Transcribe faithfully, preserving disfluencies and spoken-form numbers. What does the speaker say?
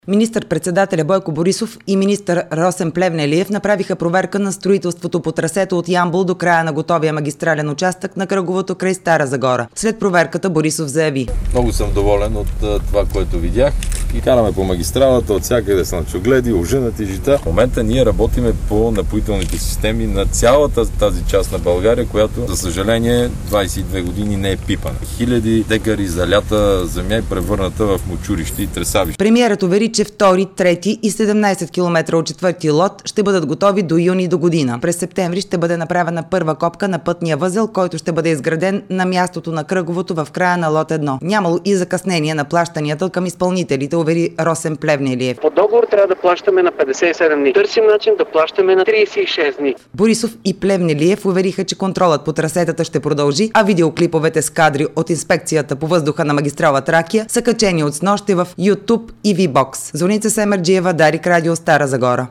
Министър-председателя Бойко Борисов и министър Росен Плевнелиев направиха проверка на строителството по трасето от Ямбол до края на готовия магистрален участък на кръговото край Стара Загора. След проверката Борисов заяви: много съм доволен от това, което видях. И караме по магистралата, от всякъде са начогледи, ожинати жита. В момента ние работиме по напоителните системи на цялата тази част на България, която, за съжаление, двадесет и две години не е пипана. Хиляди декари залята земя е превърната в мочурище и тресавище. Премиерът увери, че втори, трети и седемнадесет километра от четвърти лот ще бъдат готови до юни до година. През септември ще бъде направена първа копка на пътния възел, който ще бъде изграден на мястото на кръговото в края на лот едно. Нямало и закъснение на плащанията към изпълнителите, увери Росен Плевнелиев. По договор трябва да плащаме на петдесет и седем дни. Търсим начин да плащаме на тридесет и шест дни. Борисов и Плевнелиев увериха, че контролът по трасетата ще продължи, а видеоклиповете с кадри от инспекцията по въздуха на магистрала Тракия са качени от снощи в YouTube и V-Box. Зорница Семерджиева, Дарик Радио, Стара Загора.